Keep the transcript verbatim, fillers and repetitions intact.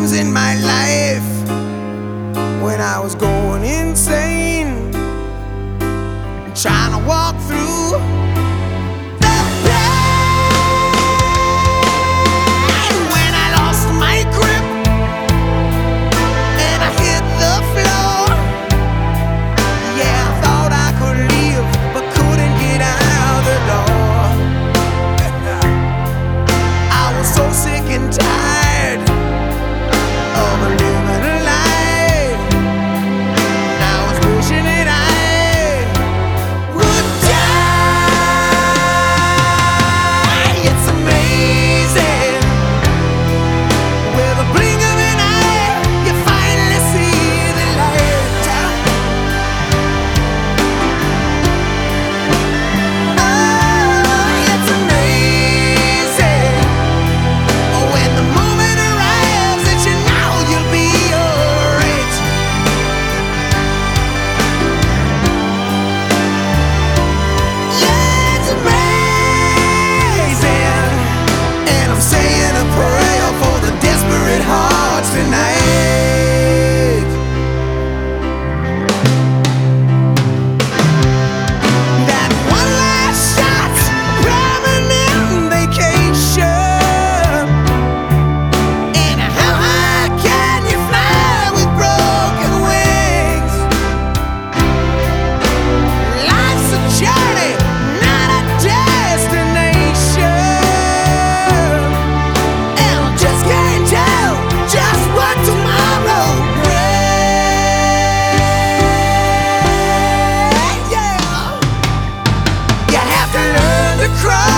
times in my life when I was going insane, trying to walk through the pain. When I lost my grip and I hit the floor, yeah, I thought I could leave but couldn't get out the door. I was so sick and tired of living a lie. I was wishing that I would die. It's amazing, with a blink of an eye, you finally see the light. Oh, it's amazing, when the moment arrives that you know you'll be alright. Yeah, it's amazing, and I'm saying a prayer for the desperate hearts tonight. That one last shot, permanent vacation. And how high can you fly with broken wings? Life's a journey, not a destination. And I just can't tell just what tomorrow brings. Yeah, you have to learn to cry